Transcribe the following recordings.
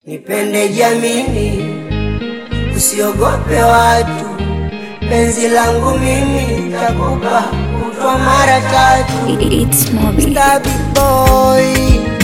Nipende jamini, usiogope watu. Penzi langu mimi nitakupa kutwa mara tatu. It's Moby. Star big boy.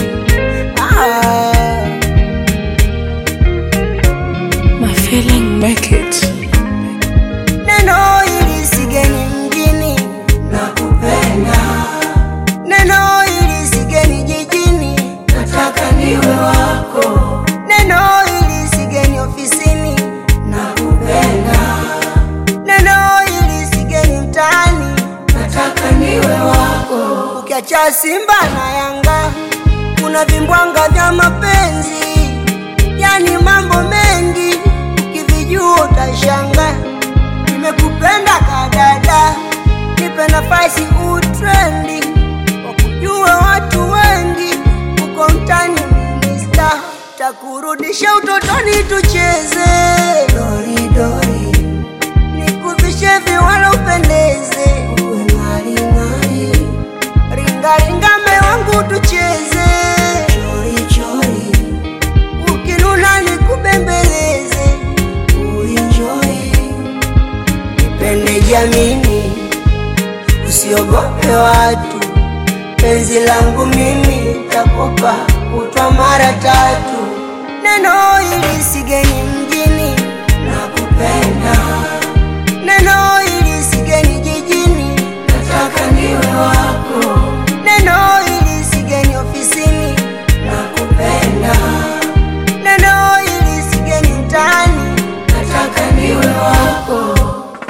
My feeling make it. Neno hili sigeni mjini, nakupenda. Neno hili sigeni jijini, nataka niwe wako. Neno hili sigeni ofisini, nakupenda. Neno hili sigeni mtaani, nataka niwe wako. Ukiacha Simba na Yanga, kuna vimbwanga vya mapenzi, yani mambo mengi, ukivijua utashanga. Nimekupenda kadada, nipe nafasi utrendi, wakujue watu wengi, uko mtani minista. Takurudisha utotoni tucheze dori dori, nikuvishe viwala upendeze, uwe ngari ngari. Ringa ringa me wangu tucheze chori chori, ukinuna nikubembeleze, uenjoy. Nipende jamini, usiogope watu. Penzi langu mimi nitakupa kutwa mara tatu. Neno hili sigeni mjini, nakupenda. Neno hili sigeni jijini, nataka niwe wako. Neno hili sigeni ofisini, nakupenda. Neno hili sigeni mtaani, nataka niwe wako.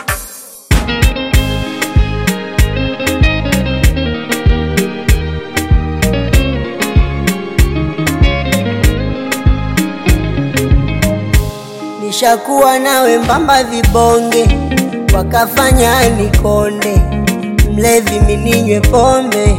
Nishakuwa nawe mbamba vibonge, wakafanya nikonde. Mlevi mininywe pombe,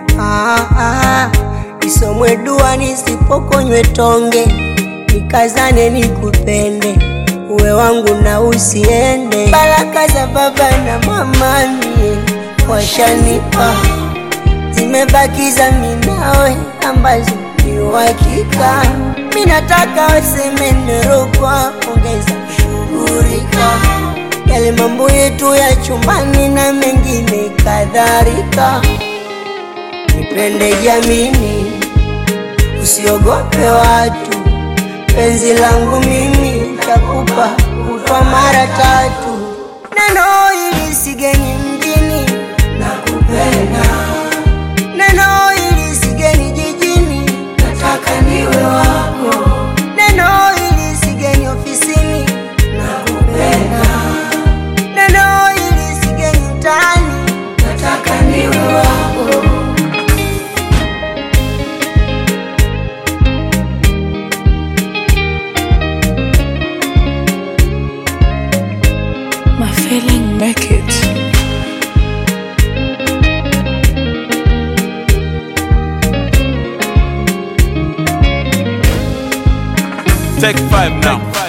isomwe dua nisipokonywe tonge. Nikazane nikupende, uwe wangu na usiende. Baraka za baba na mama mie washanipa, zimebakiza minawe ambazo ni uhakika. Minataka waseme nerokwa, ongeza shughurika. Yale mambo yetu ya chumbani na mengine kadhalika. Nipende jamini, usiogope watu. Penzi langu mimi nitakupa kutwa mara tatu. Neno hili sigeni mjini, nakupenda. Neno hili sigeni jijini, nataka niwe wako. Neno hili sigeni ofisini, nakupenda. Neno hili sigeni mtaani, nataka niwe wako. My feeling make it. Take 5 now.